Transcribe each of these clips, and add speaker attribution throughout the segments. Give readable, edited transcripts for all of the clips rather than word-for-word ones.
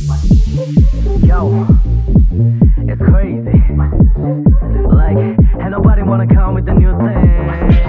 Speaker 1: Yo, it's crazy. Like, ain't nobody wanna come with the new thing,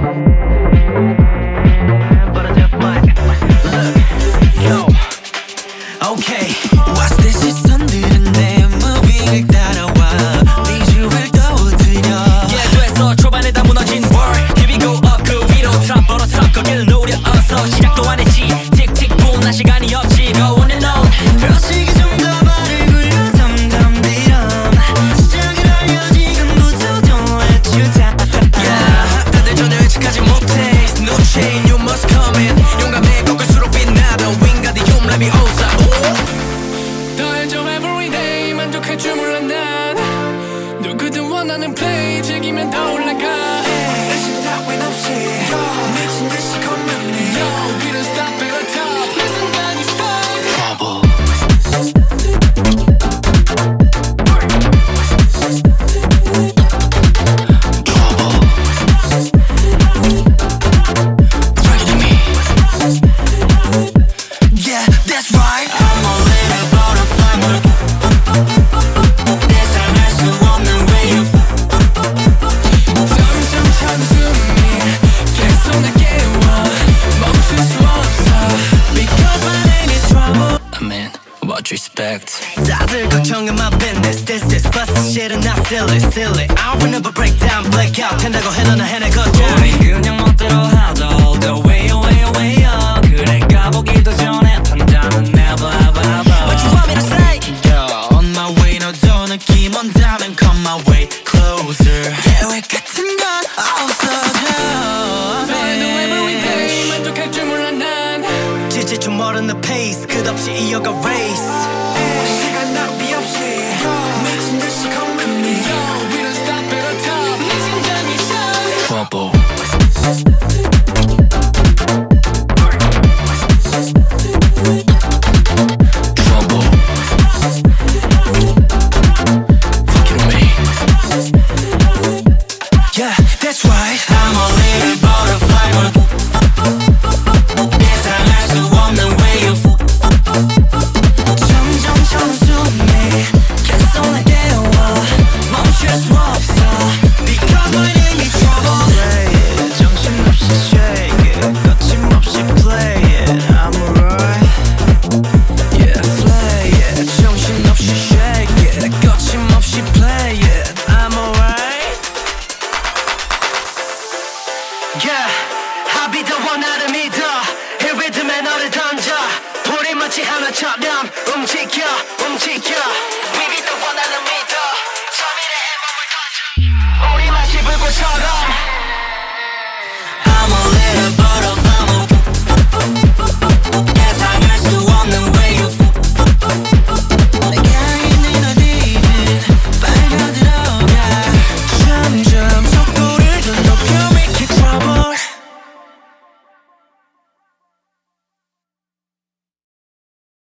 Speaker 1: but I just might. Look, yo, okay.
Speaker 2: What's this 시선들은 내 무빙을 따라와 비주얼 떠들여 예고해서 초반에 다 무너진 world Here we go up 그 위로 top 벌어 top 거기를 노려서 시작도 안 했지 틱틱 boom 난 시간이 없지 go on and on 벼슬기 좀 더 발을 굴려 덤덤비럼 시작을 알려 지금부터 don't let you down Yeah 다들 전혀 예측하지 못해 No chain you must come in 용감해 꺾을수록 빛나 The wing got the home let me osa 더 해줘 everyday 만족할 줄 몰라 난 누구든 원하는 play 즐기면 더 올라가 내심 따윈 없이 미친 듯이 걷는 Yo we don't stop at the top 내 생각이 stuck Trouble Bring it to me Yeah that's right I'm a little butterfly 예상할 수 없는 wave 점점 참숨이 계속 날 깨워 멈출 수 없어 Because my name is trouble I'm in what you expect 다들 걱정은 my business This is busted shit and not silly silly I will never break down black out 된다고 해도 나 해내거든 우린 그냥 멋대로 하죠 The way away away up 그래 가보기도 전에 판단은 never ever ever What you want me to say? Yeah, on my way 너도 느낌 온다면 come my way closer 계획 같은 건 없어져 너희도 everyday 만족할 줄 몰라 난 지칠 줄 모르는 pace 끝없이 이어가 race 시간 낭비 없이 미친 듯이 걷는 me We don't stop at the top 내 심장이 shine Trouble Yeah, that's right. I'm a little butterfly. 예상할 수 없는 wave. 점점 청순해. 계속 날 깨워. 멈출 수 없어. Because my name is trouble. Play it. 정신없이 shake it. 거침없이 play it. I'm alright. Yeah, play it. 정신없이 shake it. 거침없이 play it. I'm alright. Yeah, I'll be the one 나를 믿어 이 리듬에 너를 던져 불이 마치 하나처럼 움직여 We be the one 나를 믿어 저 미래에 몸을 던져 우리 마치 불꽃처럼